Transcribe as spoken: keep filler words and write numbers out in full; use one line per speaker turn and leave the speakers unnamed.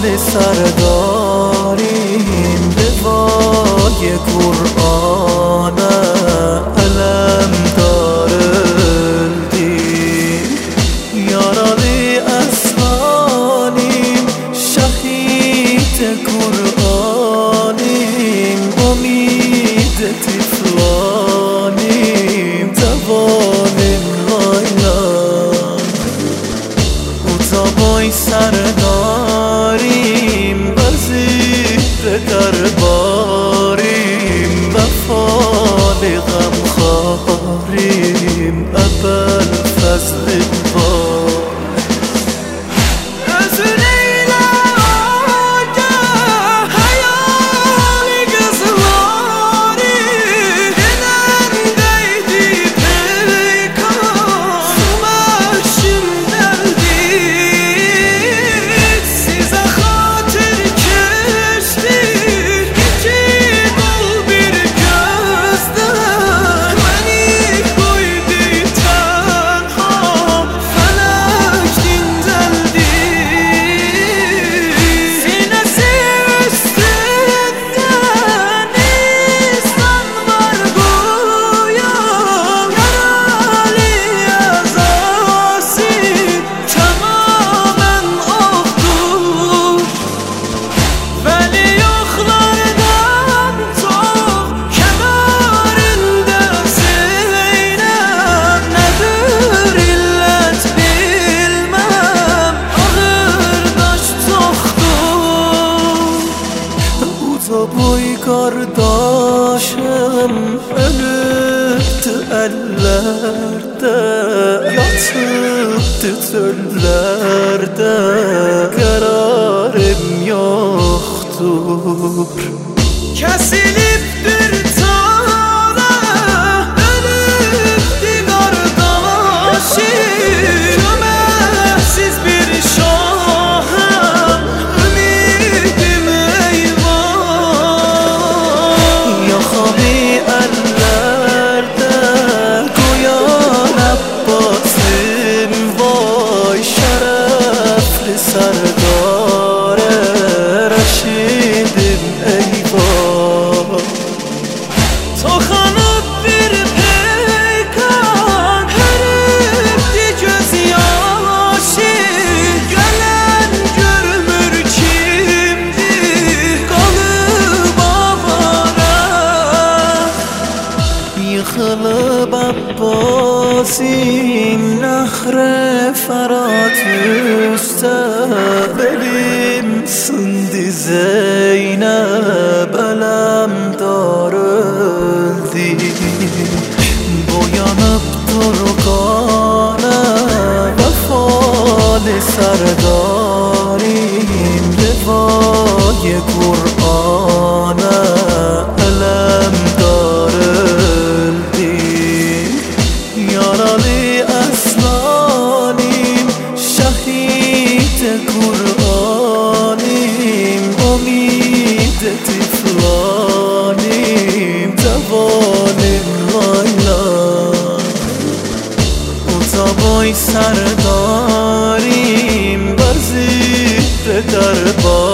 سرداریم لوای قرآن علم دار الدین یاران اسلانیم شهید قرآنیم امید طفلانیم توانیم لایلان اتابای سرداریم وزیر درباریم وفال غمخواریم ابوالفضل بار boy kardeşim ölüptü ellerde yatıptı çöllerde kararım yoktur kesiliptir tara ölüptü kardeşim çömesiz bir şahım ümidim سردار رشیدیم ای بابا تو خانب bir پیکان herifti göz yaşı gelen görmür kimdi kalıp avara yıkılıp Abbasin nahre Ferhat üstte belim sındı Zeynep elemdar öldü boyanıp durgana vefalı serdarim levay Kur'an'a elemdar öldü yaralı esnanim şehit Kur'anim umid tiflanim devanim laylan utaboy serdarim vazir derbar